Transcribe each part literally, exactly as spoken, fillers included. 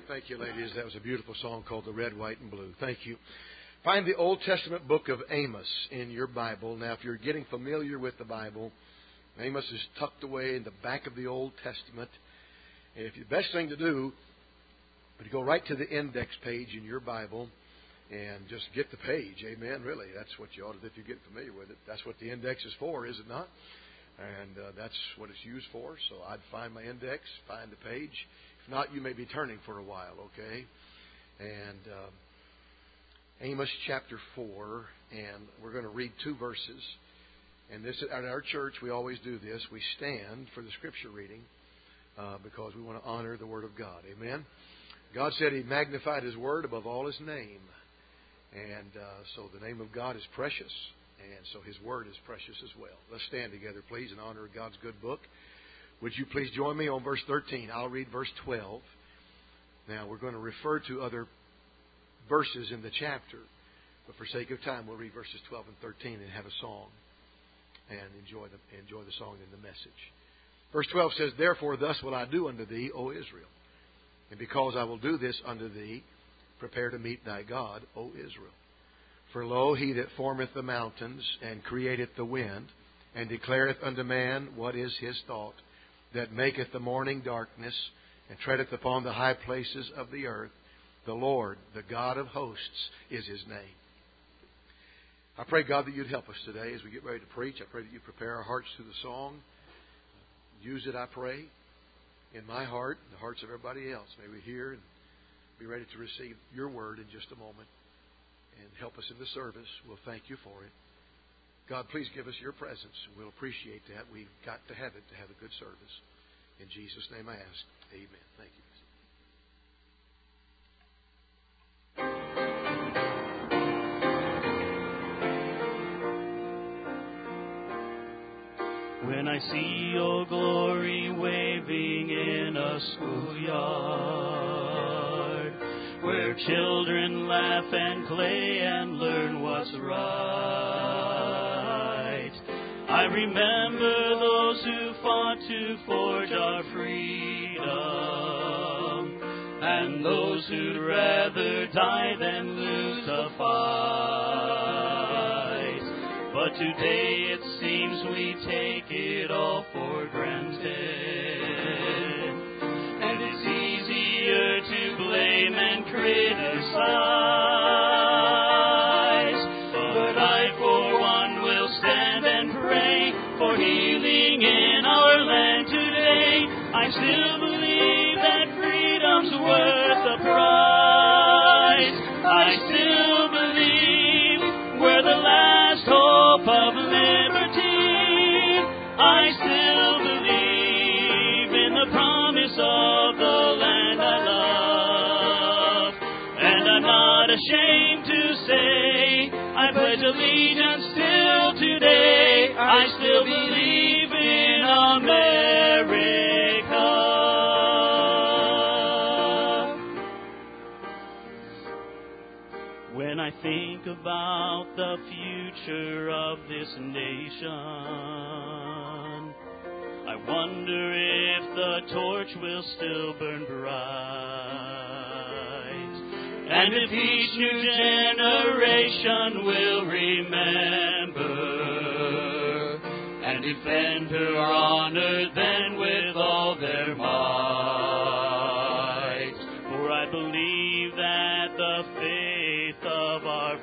Thank you, ladies. That was a beautiful song called The Red, White, and Blue. Thank you. Find the Old Testament book of Amos in your Bible. Now, if you're getting familiar with the Bible, Amos is tucked away in the back of the Old Testament. And if the best thing to do, but you go right to the index page in your Bible and just get the page. Amen. Really, that's what you ought to do if you get familiar with it. That's what the index is for, is it not? And uh, that's what it's used for. So I'd find my index, find the page. If not, you may be turning for a while, okay? And uh, Amos chapter four, and we're going to read two verses. And this at our church, we always do this. We stand for the Scripture reading uh, because we want to honor the Word of God. Amen? God said He magnified His Word above all His name. And uh, so the name of God is precious. And so His Word is precious as well. Let's stand together, please, in honor of God's good book. Would you please join me on verse thirteen? I'll read verse twelve. Now, we're going to refer to other verses in the chapter. But for sake of time, we'll read verses twelve and thirteen and have a song. And enjoy the, enjoy the song and the message. Verse twelve says, Therefore thus will I do unto thee, O Israel. And because I will do this unto thee, prepare to meet thy God, O Israel. For lo, He that formeth the mountains, and createth the wind, and declareth unto man what is his thought, that maketh the morning darkness, and treadeth upon the high places of the earth, the Lord, the God of hosts, is His name. I pray, God, that You'd help us today as we get ready to preach. I pray that You prepare our hearts through the song. Use it, I pray, in my heart, and the hearts of everybody else. May we hear and be ready to receive Your word in just a moment. And help us in the service. We'll thank You for it. God, please give us Your presence. We'll appreciate that. We've got to have it to have a good service. In Jesus' name I ask. Amen. Thank you. When I see Your glory waving in a schoolyard, where children laugh and play and learn what's right, I remember those who fought to forge our freedom, and those who'd rather die than lose a fight. But today it seems we take it all for granted, and it's easier to blame and criticize. But I, for one, will stand and pray for healing in our land today. I still believe that freedom's worth the price. I still believe we're the last hope of liberty. I still believe in the promise of the land I love. And I'm not ashamed to say I pledge allegiance still today. I still believe in America. When I think about the future of this nation, I wonder if the torch will still burn bright, and if each new generation will remember and defend her honor then with all their might. For I believe that the faith of our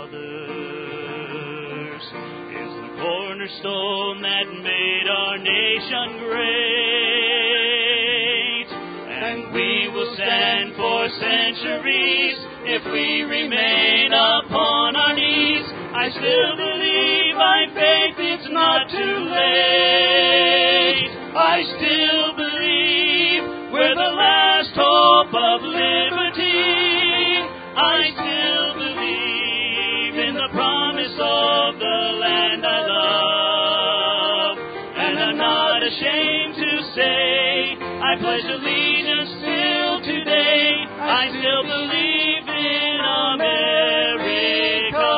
fathers is the cornerstone that made our nation great, and we will stand for centuries if we remain upon our knees. I still believe by faith it's not too late. I still believe we're the last hope of liberty. I still believe in the promise of the land I love. And I'm not ashamed to say I pledge allegiance still today. I still believe in America.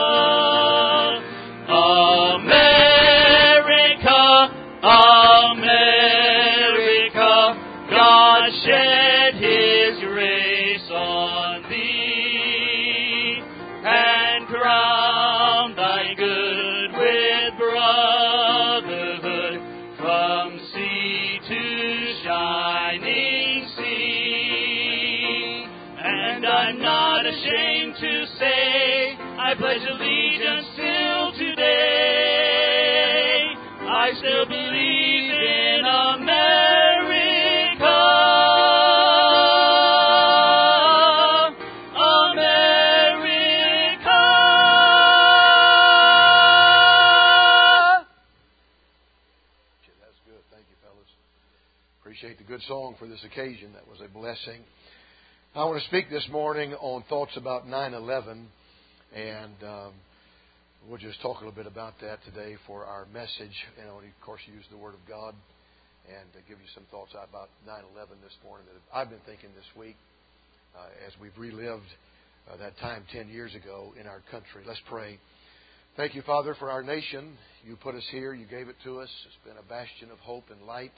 America, America, God shed His grace from sea to shining sea. And I'm not ashamed to say I pledge allegiance till today. I still believe in America. America. That's good. Thank you, fellas. Appreciate the good song for this occasion. That was a blessing. I want to speak this morning on thoughts about nine eleven, and um, we'll just talk a little bit about that today for our message. And I want to, of course, use the Word of God and uh, give you some thoughts about nine eleven this morning that I've been thinking this week uh, as we've relived uh, that time ten years ago in our country. Let's pray. Thank you, Father, for our nation. You put us here. You gave it to us. It's been a bastion of hope and light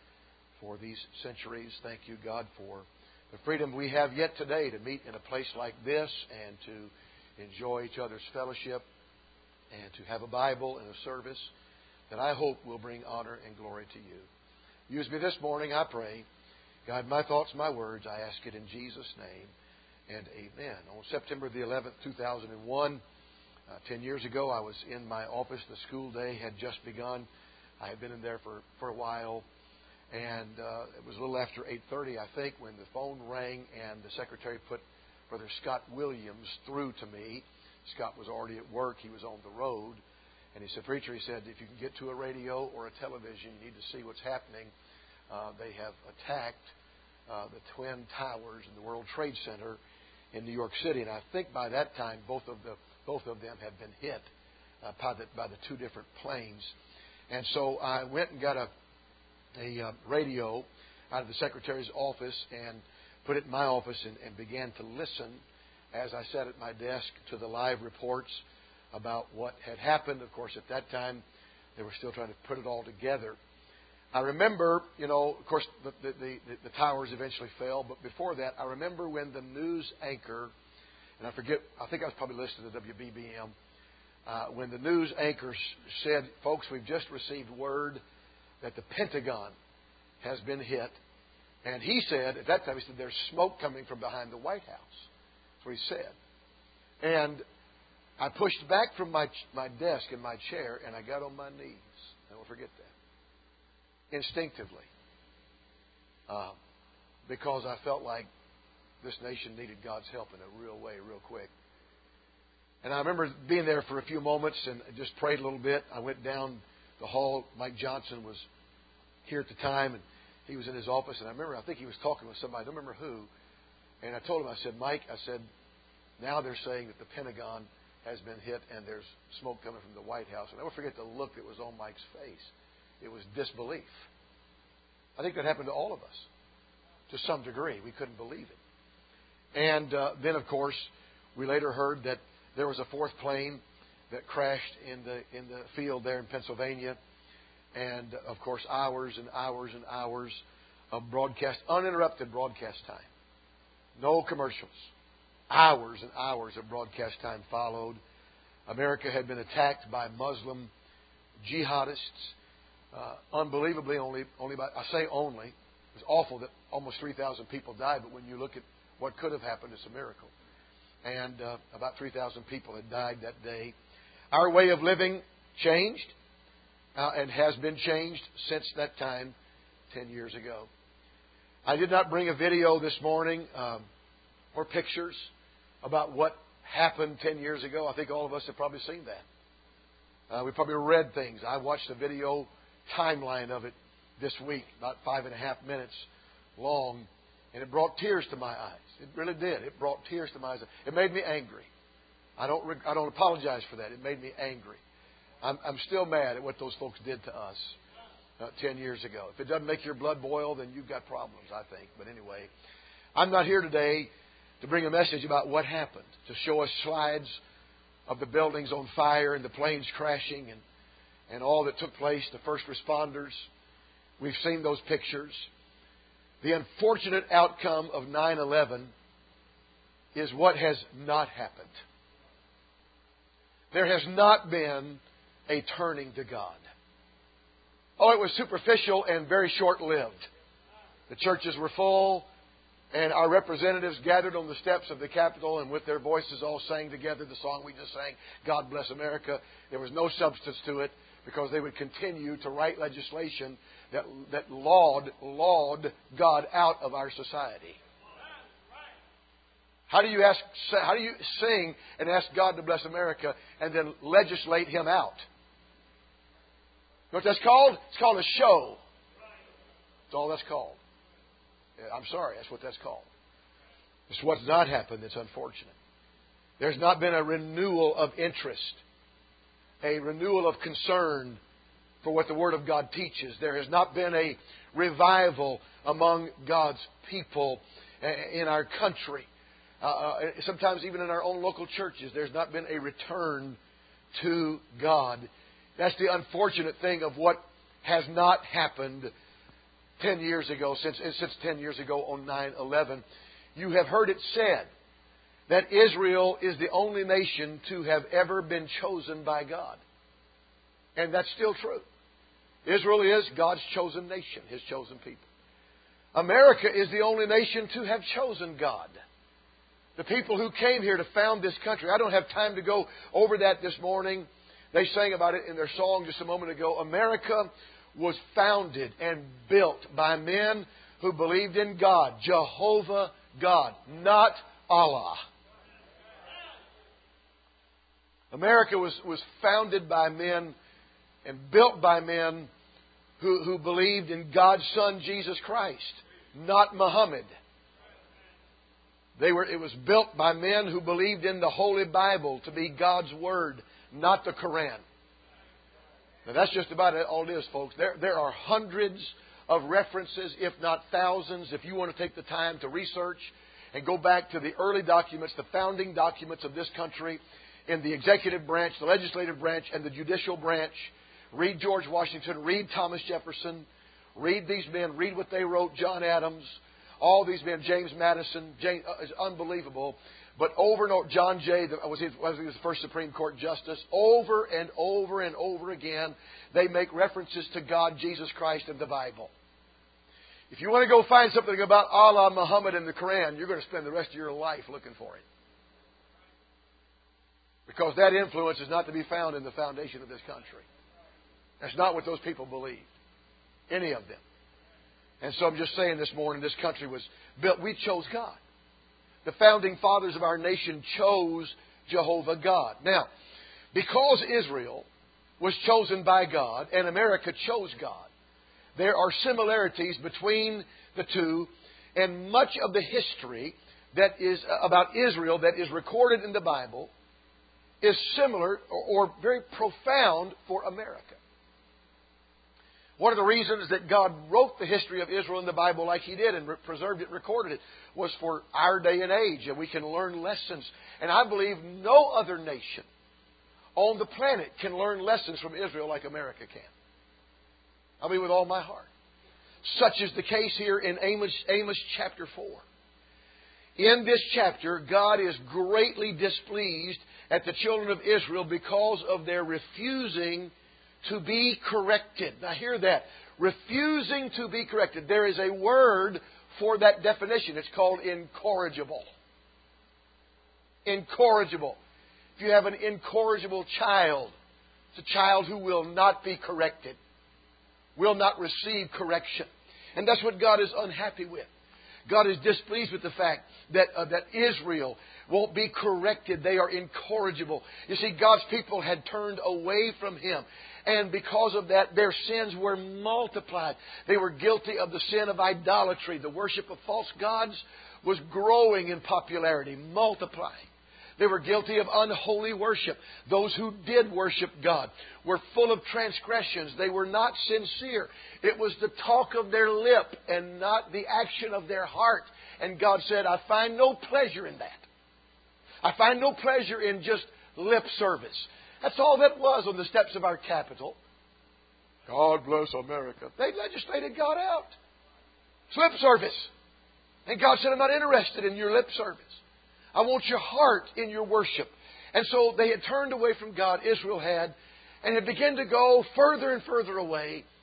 for these centuries. Thank you, God, for the freedom we have yet today to meet in a place like this and to enjoy each other's fellowship and to have a Bible and a service that I hope will bring honor and glory to you. Use me this morning, I pray. Guide my thoughts, my words. I ask it in Jesus' name, and amen. On September the eleventh, two thousand one, uh, ten years ago, I was in my office. The school day had just begun. I had been in there for, for a while. And uh, it was a little after eight thirty, I think, when the phone rang and the secretary put Brother Scott Williams through to me. Scott was already at work. He was on the road. And he said, "Preacher," he said, "if you can get to a radio or a television, you need to see what's happening. Uh, they have attacked uh, the Twin Towers in the World Trade Center in New York City." And I think by that time, both of the both of them had been hit uh, by, the, by the two different planes. And so I went and got a a uh, radio out of the secretary's office and put it in my office and, and began to listen as I sat at my desk to the live reports about what had happened. Of course, at that time, they were still trying to put it all together. I remember, you know, of course, the, the, the, the towers eventually fell, but before that, I remember when the news anchor, and I forget, I think I was probably listening to W B B M, uh, when the news anchor said, "Folks, we've just received word that the Pentagon has been hit." And he said, at that time, he said, "There's smoke coming from behind the White House." That's what he said. And I pushed back from my my desk in my chair, and I got on my knees. I won't forget that. Instinctively. Uh, because I felt like this nation needed God's help in a real way, real quick. And I remember being there for a few moments and just prayed a little bit. I went down the hall. Mike Johnson was here at the time, and he was in his office. And I remember, I think he was talking with somebody. I don't remember who. And I told him, I said, "Mike," I said, "now they're saying that the Pentagon has been hit and there's smoke coming from the White House." And I never forget the look that was on Mike's face. It was disbelief. I think that happened to all of us to some degree. We couldn't believe it. And uh, then, of course, we later heard that there was a fourth plane that crashed in the in the field there in Pennsylvania. And, of course, hours and hours and hours of broadcast, uninterrupted broadcast time. No commercials. Hours and hours of broadcast time followed. America had been attacked by Muslim jihadists. Uh, unbelievably, only, only by, I say only, it was awful that almost three thousand people died, but when you look at what could have happened, it's a miracle. And uh, about three thousand people had died that day. Our way of living changed uh, and has been changed since that time ten years ago. I did not bring a video this morning um, or pictures about what happened ten years ago. I think all of us have probably seen that. Uh, we probably read things. I watched a video timeline of it this week, about five and a half minutes long, and it brought tears to my eyes. It really did. It brought tears to my eyes. It made me angry. I don't. I don't apologize for that. It made me angry. I'm, I'm still mad at what those folks did to us uh, ten years ago. If it doesn't make your blood boil, then you've got problems, I think. But anyway, I'm not here today to bring a message about what happened, to show us slides of the buildings on fire and the planes crashing and, and all that took place, the first responders. We've seen those pictures. The unfortunate outcome of nine eleven is what has not happened. There has not been a turning to God. Oh, it was superficial and very short-lived. The churches were full, and our representatives gathered on the steps of the Capitol, and with their voices all sang together the song we just sang, God Bless America. There was no substance to it, because they would continue to write legislation that that lawed, lawed God out of our society. How do you ask? How do you sing and ask God to bless America and then legislate Him out? You know what that's called? It's called a show. That's all that's called. I'm sorry, that's what that's called. It's what's not happened that's unfortunate. There's not been a renewal of interest, a renewal of concern for what the Word of God teaches. There has not been a revival among God's people in our country. Uh, sometimes even in our own local churches, there's not been a return to God. That's the unfortunate thing of what has not happened ten years ago, since, since ten years ago on nine eleven. You have heard it said that Israel is the only nation to have ever been chosen by God. And that's still true. Israel is God's chosen nation, His chosen people. America is the only nation to have chosen God. The people who came here to found this country. I don't have time to go over that this morning. They sang about it in their song just a moment ago. America was founded and built by men who believed in God, Jehovah God, not Allah. America was, was founded by men and built by men who, who believed in God's Son, Jesus Christ, not Muhammad. They were, it was built by men who believed in the Holy Bible to be God's Word, not the Quran. Now that's just about all it is, folks. There, there are hundreds of references, if not thousands, if you want to take the time to research and go back to the early documents, the founding documents of this country, in the executive branch, the legislative branch, and the judicial branch. Read George Washington, read Thomas Jefferson, read these men, read what they wrote, John Adams, all these men, James Madison, James, uh, is unbelievable. But over and over, John Jay, the, was, he, was he the first Supreme Court Justice, over and over and over again, they make references to God, Jesus Christ, and the Bible. If you want to go find something about Allah, Muhammad, and the Quran, you're going to spend the rest of your life looking for it. Because that influence is not to be found in the foundation of this country. That's not what those people believed. Any of them. And so I'm just saying this morning, this country was built. We chose God. The founding fathers of our nation chose Jehovah God. Now, because Israel was chosen by God and America chose God, there are similarities between the two, and much of the history that is about Israel that is recorded in the Bible is similar or very profound for America. One of the reasons that God wrote the history of Israel in the Bible like He did and preserved it, recorded it, was for our day and age, and we can learn lessons. And I believe no other nation on the planet can learn lessons from Israel like America can. I mean, with all my heart. Such is the case here in Amos, Amos chapter four. In this chapter, God is greatly displeased at the children of Israel because of their refusing to be corrected. Now hear that. Refusing to be corrected. There is a word for that definition. It's called incorrigible. Incorrigible. If you have an incorrigible child, it's a child who will not be corrected. Will not receive correction. And that's what God is unhappy with. God is displeased with the fact that, uh, that Israel won't be corrected. They are incorrigible. You see, God's people had turned away from Him. And because of that, their sins were multiplied. They were guilty of the sin of idolatry. The worship of false gods was growing in popularity, multiplying. They were guilty of unholy worship. Those who did worship God were full of transgressions. They were not sincere. It was the talk of their lip and not the action of their heart. And God said, I find no pleasure in that. I find no pleasure in just lip service. That's all that was on the steps of our Capitol. God bless America. They legislated God out. It's lip service. And God said, I'm not interested in your lip service. I want your heart in your worship. And so they had turned away from God, Israel had, and had begun to go further and further away.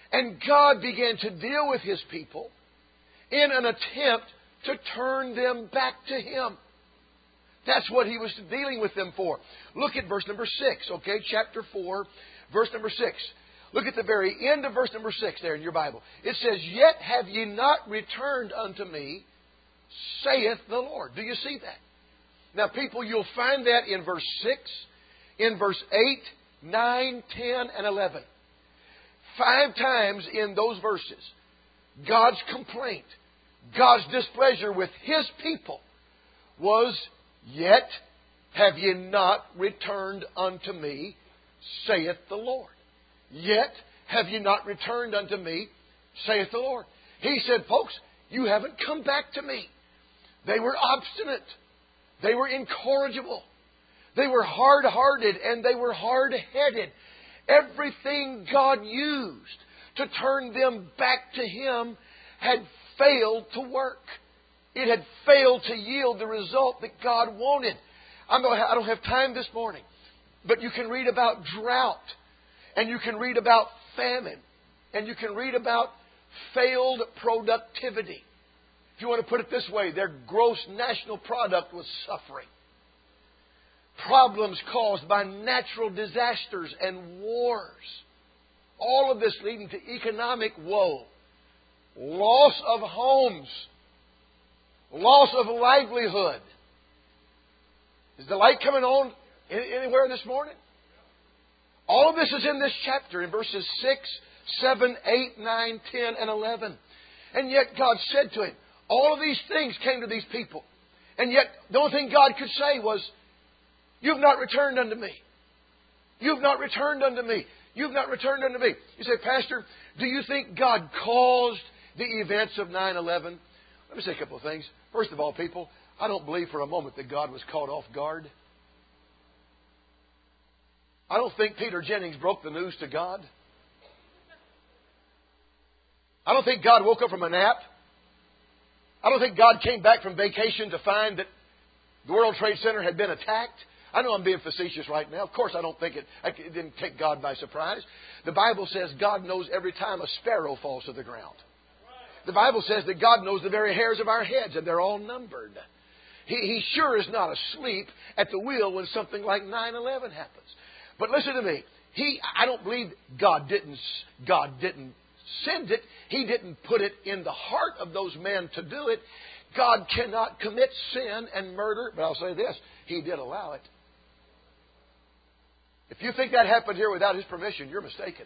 And God began to deal with His people in an attempt to turn them back to Him. That's what He was dealing with them for. Look at verse number six, okay? Chapter four, verse number six. Look at the very end of verse number six there in your Bible. It says, Yet have ye not returned unto me, saith the Lord. Do you see that? Now, people, you'll find that in verse six, in verse eight, nine, ten, and eleven. Five times in those verses, God's complaint, God's displeasure with His people was, Yet have ye not returned unto me, saith the Lord. Yet have ye not returned unto me, saith the Lord. He said, folks, you haven't come back to me. They were obstinate. They were incorrigible. They were hard-hearted and they were hard-headed. Everything God used to turn them back to Him had failed to work. It had failed to yield the result that God wanted. I'm not, I don't have time this morning, but you can read about drought, and you can read about famine, and you can read about failed productivity. If you want to put it this way, their gross national product was suffering. Problems caused by natural disasters and wars. All of this leading to economic woe. Loss of homes. Loss of livelihood. Is the light coming on anywhere this morning? All of this is in this chapter in verses six, seven, eight, nine, ten, and eleven. And yet God said to him, all of these things came to these people. And yet the only thing God could say was, You've not returned unto me. You've not returned unto me. You've not returned unto me. You say, Pastor, do you think God caused the events of nine eleven? Let me say a couple of things. First of all, people, I don't believe for a moment that God was caught off guard. I don't think Peter Jennings broke the news to God. I don't think God woke up from a nap. I don't think God came back from vacation to find that the World Trade Center had been attacked. I know I'm being facetious right now. Of course, I don't think it, it didn't take God by surprise. The Bible says God knows every time a sparrow falls to the ground. The Bible says that God knows the very hairs of our heads, and they're all numbered. He, he sure is not asleep at the wheel when something like nine eleven happens. But listen to me. He, I don't believe God didn't, God didn't send it. He didn't put it in the heart of those men to do it. God cannot commit sin and murder. But I'll say this. He did allow it. If you think that happened here without His permission, you're mistaken.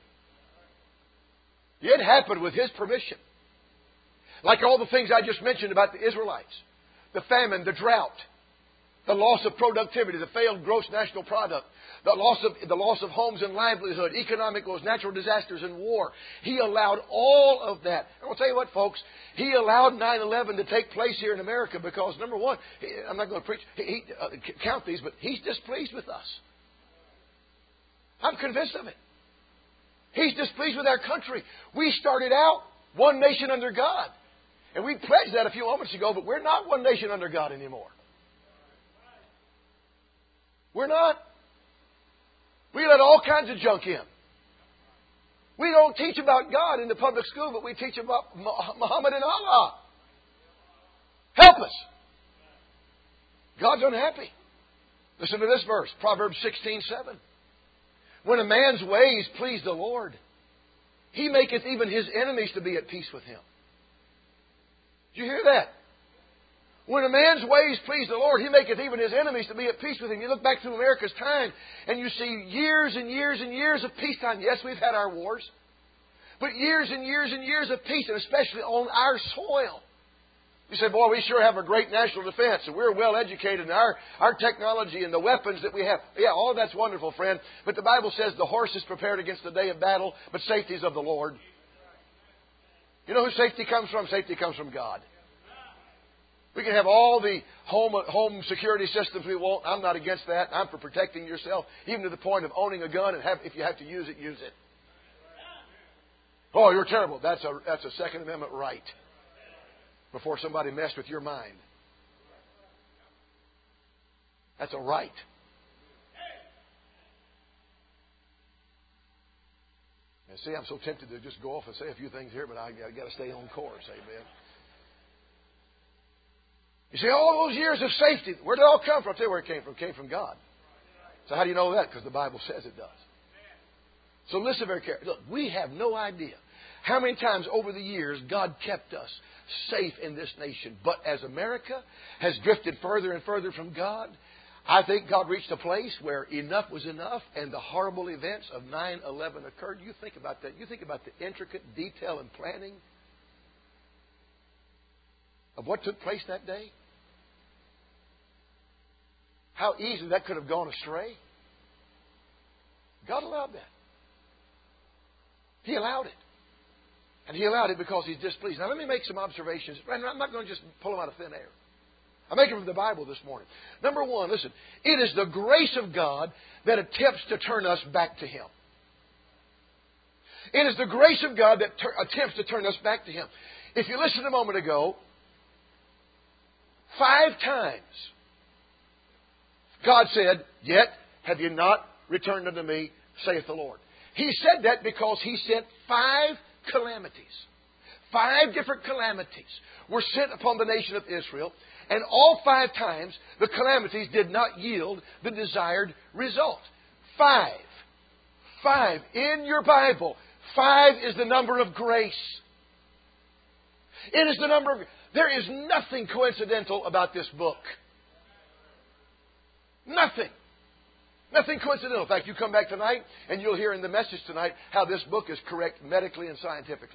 It happened with His permission. Like all the things I just mentioned about the Israelites. The famine, the drought. The loss of productivity, the failed gross national product. The loss of, the loss of homes and livelihood. Economic woes, natural disasters, and war. He allowed all of that. And I'll tell you what, folks. He allowed nine eleven to take place here in America because, number one, he, I'm not going to preach, he, he, uh, count these, but He's displeased with us. I'm convinced of it. He's displeased with our country. We started out one nation under God. And we pledged that a few moments ago, but we're not one nation under God anymore. We're not. We let all kinds of junk in. We don't teach about God in the public school, but we teach about Muhammad and Allah. Help us. God's unhappy. Listen to this verse, Proverbs sixteen seven. When a man's ways please the Lord, He maketh even his enemies to be at peace with him. Did you hear that? When a man's ways please the Lord, He maketh even his enemies to be at peace with him. You look back through America's time and you see years and years and years of peacetime. Yes, we've had our wars. But years and years and years of peace, and especially on our soil. You say, boy, we sure have a great national defense, and we're well educated, and our, our technology and the weapons that we have. Yeah, all that's wonderful, friend. But the Bible says the horse is prepared against the day of battle, but safety is of the Lord. You know who safety comes from? Safety comes from God. We can have all the home home security systems we want. I'm not against that. I'm for protecting yourself, even to the point of owning a gun, and have, if you have to use it, use it. Oh, you're terrible. That's a that's a Second Amendment right. Before somebody messed with your mind. That's a right. And see, I'm so tempted to just go off and say a few things here, but I, I got to stay on course. Amen. You see, all those years of safety, where did it all come from? I'll tell you where it came from. It came from God. So how do you know that? Because the Bible says it does. So listen very carefully. Look, we have no idea how many times over the years God kept us safe in this nation. But as America has drifted further and further from God, I think God reached a place where enough was enough and the horrible events of nine eleven occurred. You think about that. You think about the intricate detail and planning of what took place that day. How easily that could have gone astray. God allowed that. He allowed it. And He allowed it because He's displeased. Now let me make some observations. I'm not going to just pull them out of thin air. I'm making them from the Bible this morning. Number one, listen. It is the grace of God that attempts to turn us back to Him. It is the grace of God that ter- attempts to turn us back to Him. If you listened a moment ago, five times God said, "Yet have you not returned unto me, saith the Lord." He said that because He sent five calamities. Five different calamities were sent upon the nation of Israel. And all five times, the calamities did not yield the desired result. Five. Five. In your Bible, five is the number of grace. It is the number of... There is nothing coincidental about this book. Nothing. Nothing coincidental. In fact, you come back tonight and you'll hear in the message tonight how this book is correct medically and scientifically.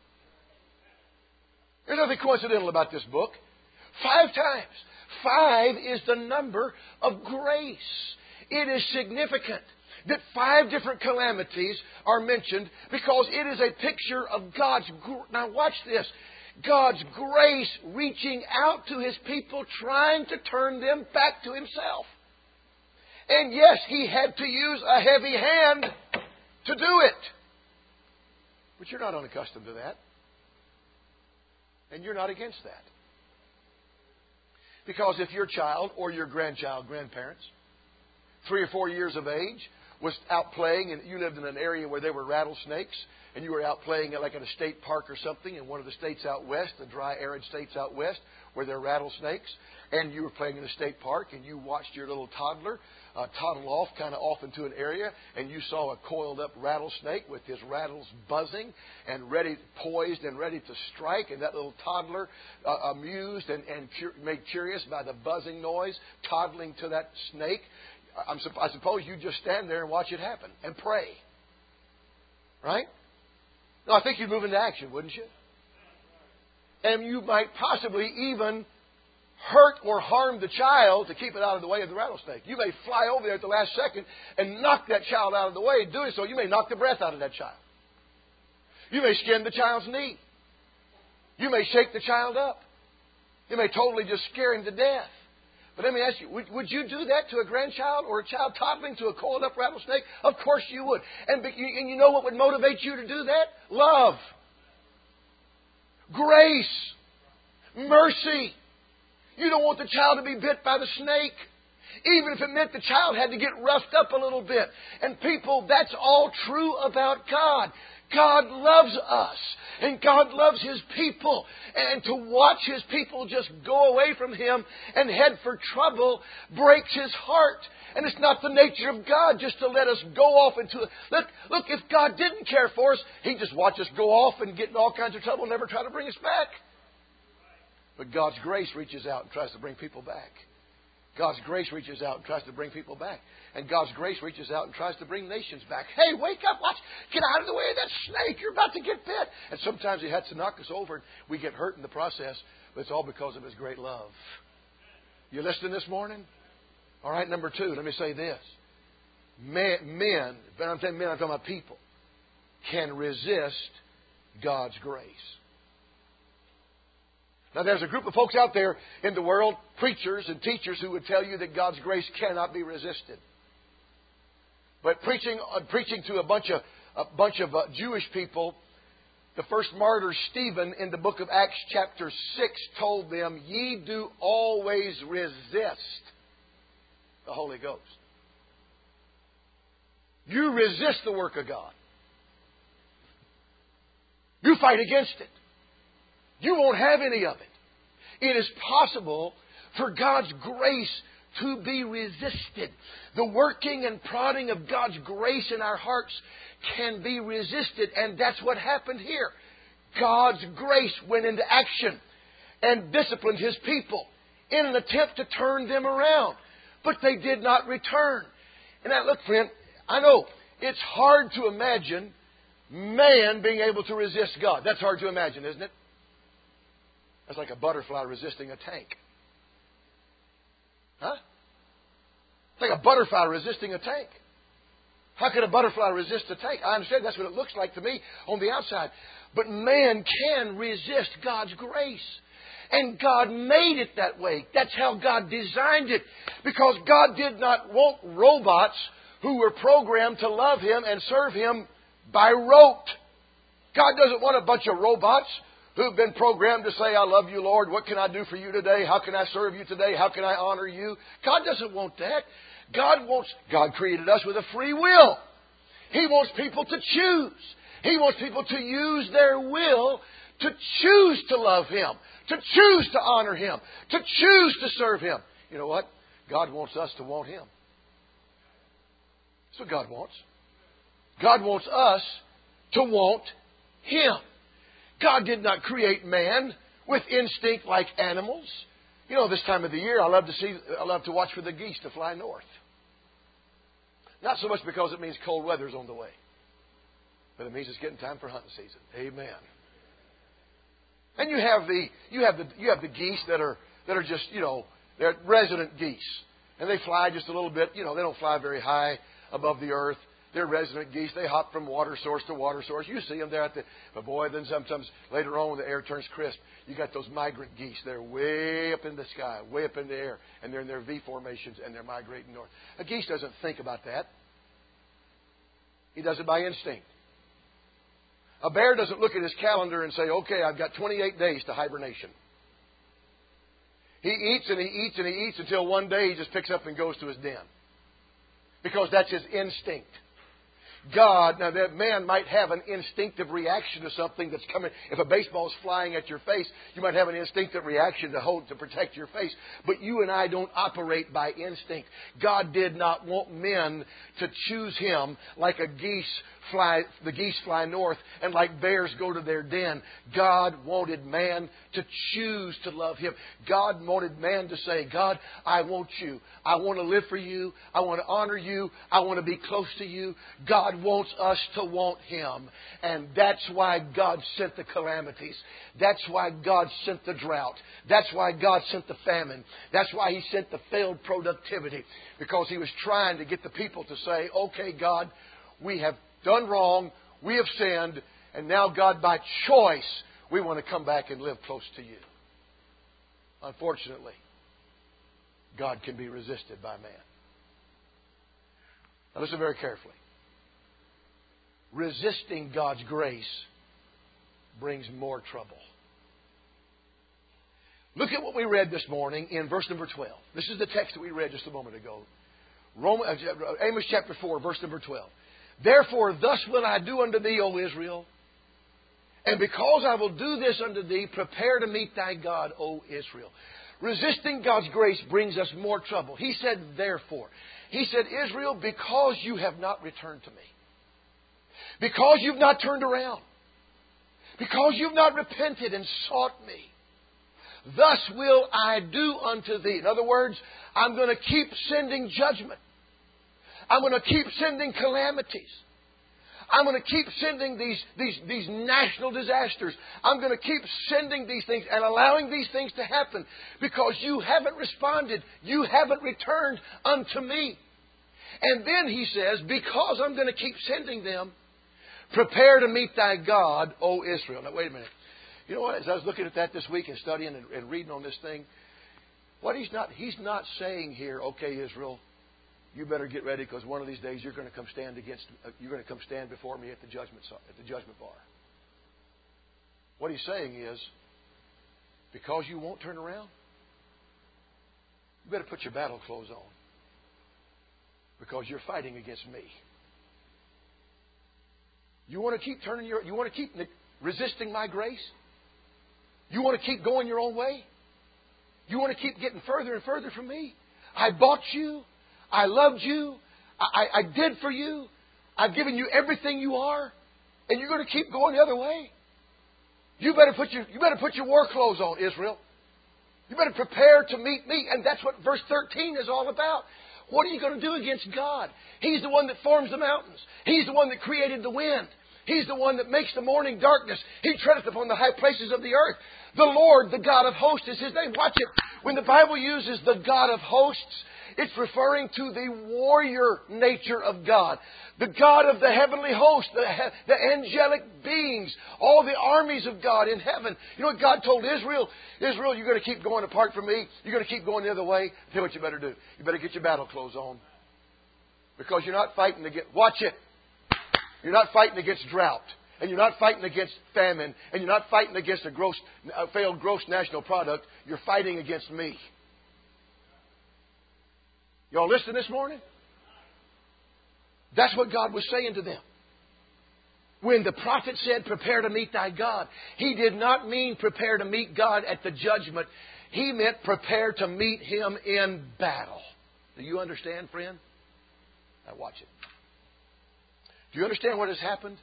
There's nothing coincidental about this book. Five times. Five is the number of grace. It is significant that five different calamities are mentioned because it is a picture of God's... Now watch this. God's grace reaching out to His people, trying to turn them back to Himself. And yes, He had to use a heavy hand to do it. But you're not unaccustomed to that. And you're not against that. Because if your child or your grandchild, grandparents, three or four years of age, was out playing and you lived in an area where there were rattlesnakes and you were out playing like at a state park or something in one of the states out west, the dry, arid states out west where there are rattlesnakes, and you were playing in a state park and you watched your little toddler uh, toddle off, kind of off into an area, and you saw a coiled up rattlesnake with his rattles buzzing and ready, poised and ready to strike, and that little toddler, uh, amused and, and cur- made curious by the buzzing noise, toddling to that snake. I'm, I suppose you just stand there and watch it happen and pray. Right? No, I think you'd move into action, wouldn't you? And you might possibly even hurt or harm the child to keep it out of the way of the rattlesnake. You may fly over there at the last second and knock that child out of the way. Doing so, you may knock the breath out of that child. You may skin the child's knee. You may shake the child up. You may totally just scare him to death. But let me ask you, would, would you do that to a grandchild or a child toddling to a coiled up rattlesnake? Of course you would. And, and you know what would motivate you to do that? Love. Grace. Mercy. You don't want the child to be bit by the snake. Even if it meant the child had to get roughed up a little bit. And people, that's all true about God. God loves us. And God loves His people. And to watch His people just go away from Him and head for trouble breaks His heart. And it's not the nature of God just to let us go off into it. Look, look, if God didn't care for us, He'd just watch us go off and get in all kinds of trouble and never try to bring us back. But God's grace reaches out and tries to bring people back. God's grace reaches out and tries to bring people back. And God's grace reaches out and tries to bring nations back. Hey, wake up, watch, get out of the way of that snake. You're about to get bit. And sometimes He has to knock us over and we get hurt in the process. But it's all because of His great love. You listening this morning? All right, number two, let me say this. Men, men when I'm saying men, I'm talking about people, can resist God's grace. Now, there's a group of folks out there in the world, preachers and teachers, who would tell you that God's grace cannot be resisted. But preaching, uh, preaching to a bunch of a bunch of uh, Jewish people, the first martyr Stephen in the book of Acts chapter six told them, "Ye do always resist the Holy Ghost." You resist the work of God. You fight against it. You won't have any of it. It is possible for God's grace to be resisted. The working and prodding of God's grace in our hearts can be resisted, and that's what happened here. God's grace went into action and disciplined His people in an attempt to turn them around. But they did not return. And now, look, friend, I know it's hard to imagine man being able to resist God. That's hard to imagine, isn't it? That's like a butterfly resisting a tank. Huh? It's like a butterfly resisting a tank. How could a butterfly resist a tank? I understand that's what it looks like to me on the outside. But man can resist God's grace. And God made it that way. That's how God designed it. Because God did not want robots who were programmed to love Him and serve Him by rote. God doesn't want a bunch of robots who've been programmed to say, I love you, Lord. What can I do for you today? How can I serve you today? How can I honor you? God doesn't want that. God wants, God created us with a free will. He wants people to choose. He wants people to use their will to choose to love Him, to choose to honor Him, to choose to serve Him. You know what? God wants us to want Him. That's what God wants. God wants us to want Him. God did not create man with instinct like animals. You know, this time of the year, I love to see, I love to watch for the geese to fly north. Not so much because it means cold weather's on the way, but it means it's getting time for hunting season. Amen. And you have the you have the you have the geese that are that are just, you know, they're resident geese, and they fly just a little bit. You know, they don't fly very high above the earth. They're resident geese. They hop from water source to water source. You see them there at the... But boy, then sometimes later on when the air turns crisp, you got those migrant geese. They're way up in the sky, way up in the air. And they're in their V formations and they're migrating north. A geese doesn't think about that. He does it by instinct. A bear doesn't look at his calendar and say, okay, I've got twenty-eight days to hibernation. He eats and he eats and he eats until one day he just picks up and goes to his den. Because that's his instinct. God, now that man might have an instinctive reaction to something that's coming. If a baseball is flying at your face, you might have an instinctive reaction to hold, to protect your face. But you and I don't operate by instinct. God did not want men to choose Him like a geese fly, the geese fly north, and like bears go to their den. God wanted man to choose to love Him. God wanted man to say, God, I want you. I want to live for you. I want to honor you. I want to be close to you. God wants us to want Him. And that's why God sent the calamities. That's why God sent the drought. That's why God sent the famine. That's why He sent the failed productivity. Because He was trying to get the people to say, okay, God, we have done wrong, we have sinned, and now, God, by choice, we want to come back and live close to you. Unfortunately, God can be resisted by man. Now listen very carefully. Resisting God's grace brings more trouble. Look at what we read this morning in verse number twelve. This is the text that we read just a moment ago. Roman, uh, Amos chapter four, verse number twelve. Therefore, thus will I do unto thee, O Israel. And because I will do this unto thee, prepare to meet thy God, O Israel. Resisting God's grace brings us more trouble. He said, therefore. He said, Israel, because you have not returned to me. Because you've not turned around. Because you've not repented and sought me. Thus will I do unto thee. In other words, I'm going to keep sending judgment. I'm going to keep sending calamities. I'm going to keep sending these, these, these national disasters. I'm going to keep sending these things and allowing these things to happen because you haven't responded. You haven't returned unto me. And then He says, because I'm going to keep sending them, prepare to meet thy God, O Israel. Now, wait a minute. You know what? As I was looking at that this week and studying and, and reading on this thing, what he's not, he's not saying here, okay, Israel, you better get ready because one of these days you're going to come stand against. Uh, you're going to come stand before me at the judgment at the judgment bar. What He's saying is, because you won't turn around, you better put your battle clothes on because you're fighting against me. You want to keep turning your. You want to keep resisting my grace? You want to keep going your own way? You want to keep getting further and further from me? I bought you. I loved you. I, I, I did for you. I've given you everything you are. And you're going to keep going the other way? You better put your, you better put your war clothes on, Israel. You better prepare to meet me. And that's what verse thirteen is all about. What are you going to do against God? He's the one that forms the mountains. He's the one that created the wind. He's the one that makes the morning darkness. He treadeth upon the high places of the earth. The Lord, the God of hosts, is His name. Watch it. When the Bible uses the God of hosts, it's referring to the warrior nature of God. The God of the heavenly host, the, the angelic beings, all the armies of God in heaven. You know what God told Israel? Israel, you're going to keep going apart from me. You're going to keep going the other way. I'll tell you what you better do. You better get your battle clothes on. Because you're not fighting against... Watch it. You're not fighting against drought. And you're not fighting against famine. And you're not fighting against a gross, a failed gross national product. You're fighting against me. Y'all listening this morning? That's what God was saying to them. When the prophet said, prepare to meet thy God, he did not mean prepare to meet God at the judgment. He meant prepare to meet Him in battle. Do you understand, friend? Now watch it. Do you understand what has happened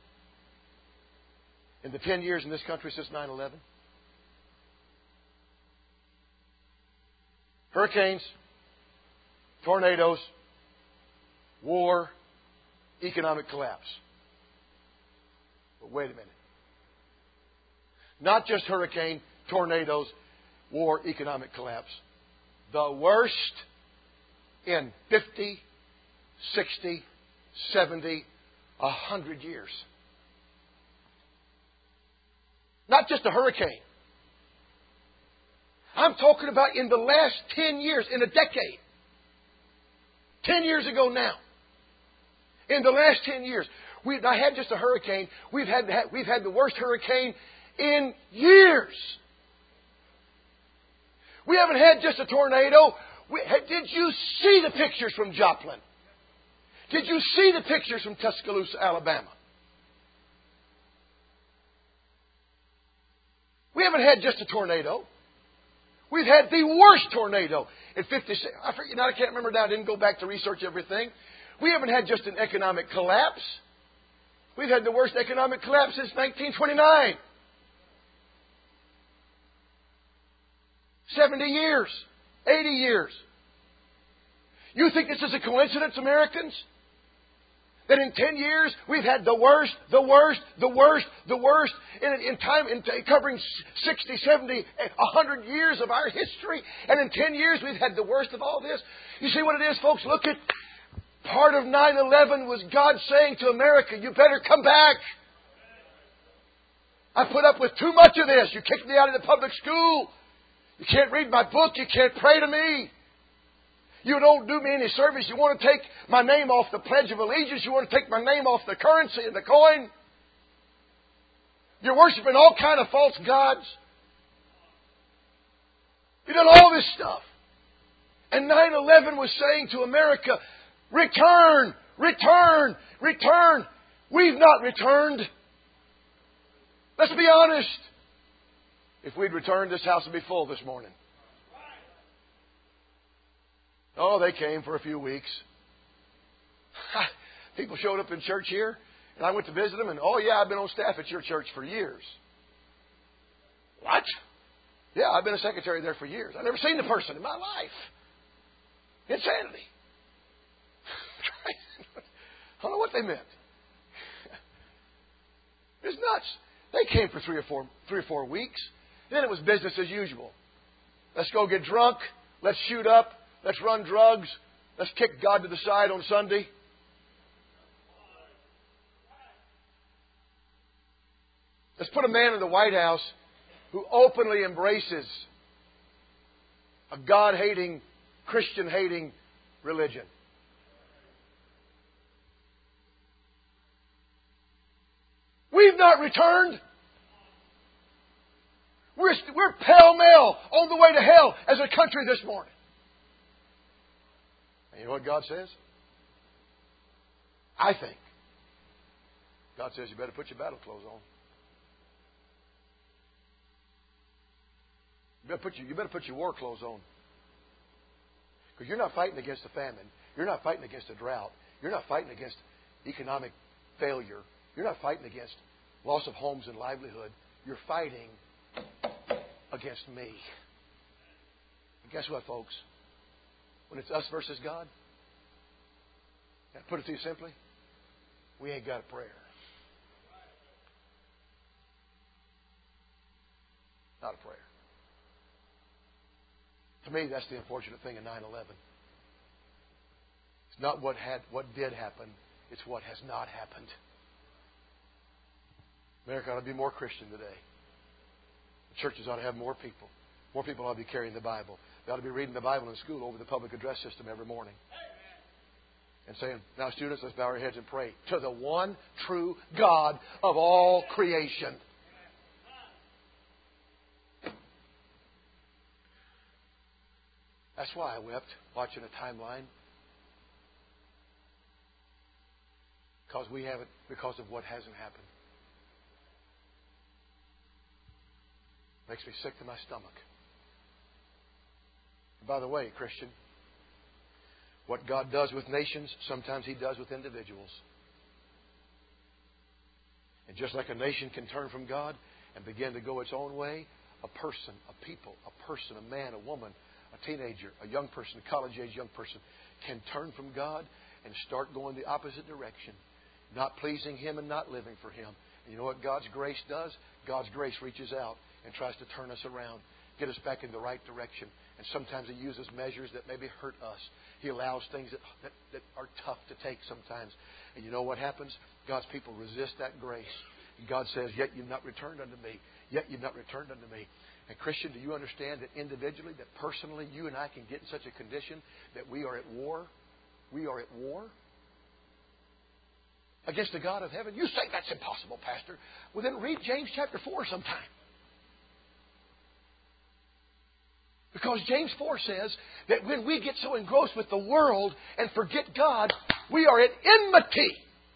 in the ten years in this country since nine eleven? Hurricanes, tornadoes, war, economic collapse. But wait a minute. Not just hurricane, tornadoes, war, economic collapse. The worst in fifty, sixty, seventy, a hundred years. Not just a hurricane. I'm talking about in the last ten years, in a decade. Ten years ago now. In the last ten years. We've not had just a hurricane. We've had, we've had the worst hurricane in years. We haven't had just a tornado. We, did you see the pictures from Joplin? Did you see the pictures from Tuscaloosa, Alabama? We haven't had just a tornado. We've had the worst tornado in fifty-six. I forget, you know, I can't remember now. I didn't go back to research everything. We haven't had just an economic collapse. We've had the worst economic collapse since nineteen twenty-nine. seventy years. eighty years. You think this is a coincidence, Americans? That in ten years we've had the worst, the worst, the worst, the worst in, in time, in covering sixty, seventy, a hundred years of our history. And in ten years we've had the worst of all this. You see what it is, folks? Look at part of nine eleven was God saying to America, you better come back. I put up with too much of this. You kicked me out of the public school. You can't read my book. You can't pray to me. You don't do me any service. You want to take my name off the Pledge of Allegiance. You want to take my name off the currency and the coin. You're worshiping all kind of false gods. You've done all this stuff. And nine eleven was saying to America, return, return, return. We've not returned. Let's be honest. If we'd returned, this house would be full this morning. Oh, they came for a few weeks. People showed up in church here, and I went to visit them, and oh yeah, I've been on staff at your church for years. What? Yeah, I've been a secretary there for years. I've never seen the person in my life. Insanity. I don't know what they meant. It's nuts. They came for three or four, three or four weeks. Then it was business as usual. Let's go get drunk. Let's shoot up. Let's run drugs. Let's kick God to the side on Sunday. Let's put a man in the White House who openly embraces a God-hating, Christian-hating religion. We've not returned. We're, we're pell-mell on the way to hell as a country this morning. And you know what God says? I think God says you better put your battle clothes on. You better put your, you better put your war clothes on. Because you're not fighting against a famine. You're not fighting against a drought. You're not fighting against economic failure. You're not fighting against loss of homes and livelihood. You're fighting against me. And guess what, folks? When it's us versus God, and I put it to you simply, we ain't got a prayer. Not a prayer. To me, that's the unfortunate thing in nine eleven. It's not what had, what did happen. It's what has not happened. America ought to be more Christian today. The churches ought to have more people. More people ought to be carrying the Bible. They ought to be reading the Bible in school over the public address system every morning. And saying, now students, let's bow our heads and pray to the one true God of all creation. That's why I wept watching a timeline. Because we haven't, because of what hasn't happened. Makes me sick to my stomach. And by the way, Christian, what God does with nations, sometimes He does with individuals. And just like a nation can turn from God and begin to go its own way, a person, a people, a person, a man, a woman, a teenager, a young person, a college-age young person can turn from God and start going the opposite direction, not pleasing Him and not living for Him. And you know what God's grace does? God's grace reaches out and tries to turn us around, get us back in the right direction. And sometimes He uses measures that maybe hurt us. He allows things that, that, that are tough to take sometimes. And you know what happens? God's people resist that grace. And God says, yet you've not returned unto me. Yet you've not returned unto me. And Christian, do you understand that individually, that personally, you and I can get in such a condition that we are at war? We are at war against the God of heaven. You say that's impossible, Pastor. Well, then read James chapter four sometime. Because James four says that when we get so engrossed with the world and forget God, we are at enmity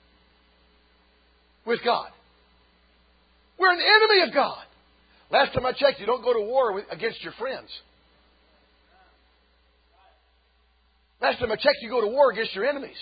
with God. We're an enemy of God. Last time I checked, you don't go to war with, against your friends. Last time I checked, you go to war against your enemies.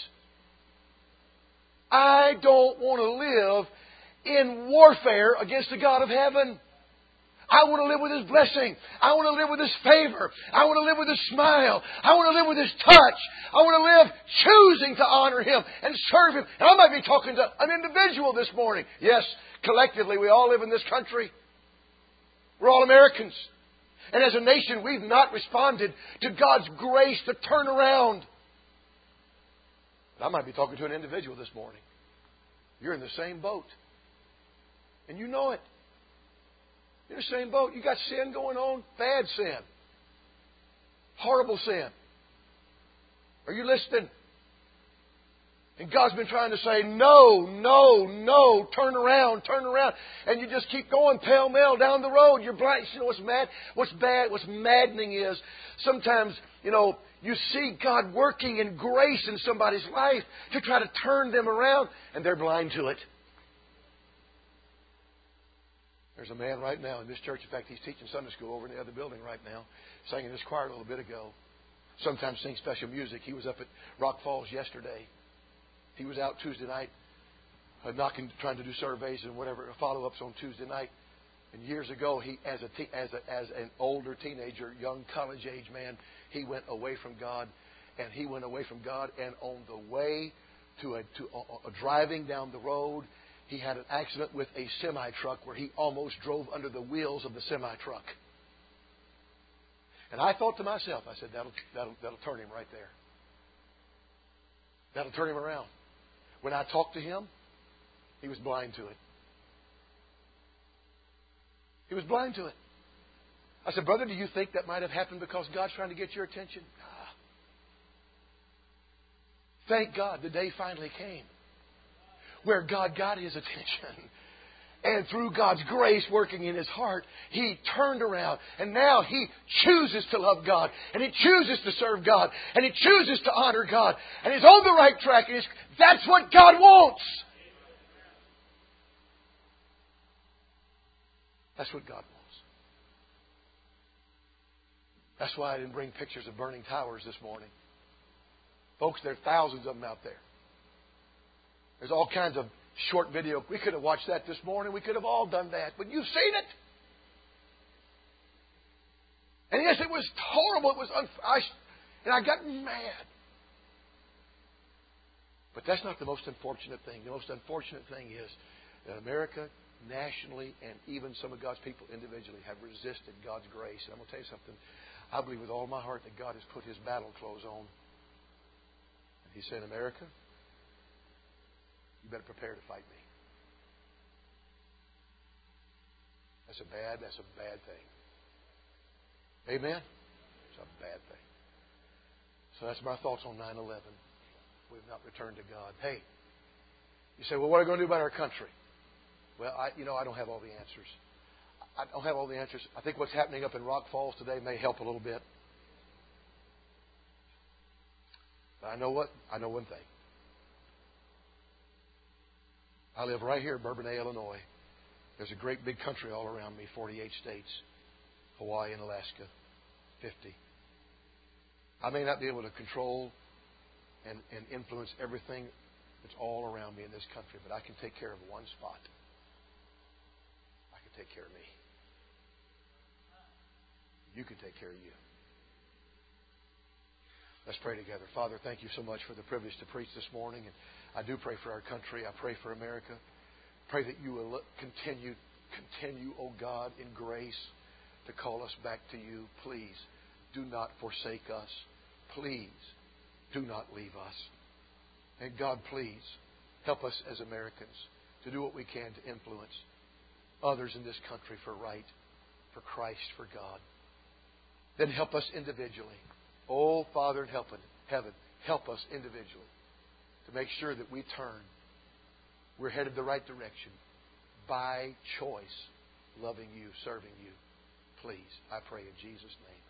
I don't want to live in warfare against the God of heaven. I want to live with His blessing. I want to live with His favor. I want to live with His smile. I want to live with His touch. I want to live choosing to honor Him and serve Him. And I might be talking to an individual this morning. Yes, collectively, we all live in this country. We're all Americans. And as a nation, we've not responded to God's grace to turn around. But I might be talking to an individual this morning. You're in the same boat. And you know it. You're in the same boat. You got sin going on. Bad sin. Horrible sin. Are you listening? And God's been trying to say, no, no, no, turn around, turn around. And you just keep going pell-mell down the road. You're blind. You know what's mad? What's bad, what's maddening is sometimes, you know, you see God working in grace in somebody's life to try to turn them around, and they're blind to it. There's a man right now in this church. In fact, he's teaching Sunday school over in the other building right now. Sang in this choir a little bit ago. Sometimes sings special music. He was up at Rock Falls yesterday. He was out Tuesday night uh, knocking, trying to do surveys and whatever, follow-ups on Tuesday night. And years ago, he, as a te- as a, as an older teenager, young college-age man, he went away from God, and he went away from God. And on the way to a, to a, a driving down the road, he had an accident with a semi-truck where he almost drove under the wheels of the semi-truck. And I thought to myself, I said, that'll that'll that'll turn him right there. That'll turn him around. When I talked to him, he was blind to it. He was blind to it. I said, brother, do you think that might have happened because God's trying to get your attention? Ah. Thank God the day finally came where God got his attention. And through God's grace working in his heart, he turned around. And now he chooses to love God. And he chooses to serve God. And he chooses to honor God. And he's on the right track. And that's what God wants. That's what God wants. That's why I didn't bring pictures of burning towers this morning. Folks, there are thousands of them out there. There's all kinds of short video. We could have watched that this morning. We could have all done that. But you've seen it. And yes, it was horrible. It was unf- I, and I got mad. But that's not the most unfortunate thing. The most unfortunate thing is that America, nationally, and even some of God's people individually have resisted God's grace. And I'm going to tell you something. I believe with all my heart that God has put His battle clothes on. And He said, America, you better prepare to fight me. That's a bad, that's a bad thing. Amen? It's a bad thing. So that's my thoughts on nine eleven. We've not returned to God. Hey, you say, well, what are we going to do about our country? Well, I, you know, I don't have all the answers. I don't have all the answers. I think what's happening up in Rock Falls today may help a little bit. But I know what? I know one thing. I live right here in Bourbonnais, Illinois. There's a great big country all around me, forty-eight states, Hawaii and Alaska, fifty. I may not be able to control and, and influence everything that's all around me in this country, but I can take care of one spot. I can take care of me. You can take care of you. Let's pray together. Father, thank you so much for the privilege to preach this morning. And I do pray for our country. I pray for America. Pray that you will continue, continue, oh God, in grace to call us back to you. Please do not forsake us. Please do not leave us. And God, please help us as Americans to do what we can to influence others in this country for right, for Christ, for God. Then help us individually. Oh, Father in heaven, help us individually to make sure that we turn. We're headed the right direction by choice, loving you, serving you. Please, I pray in Jesus' name.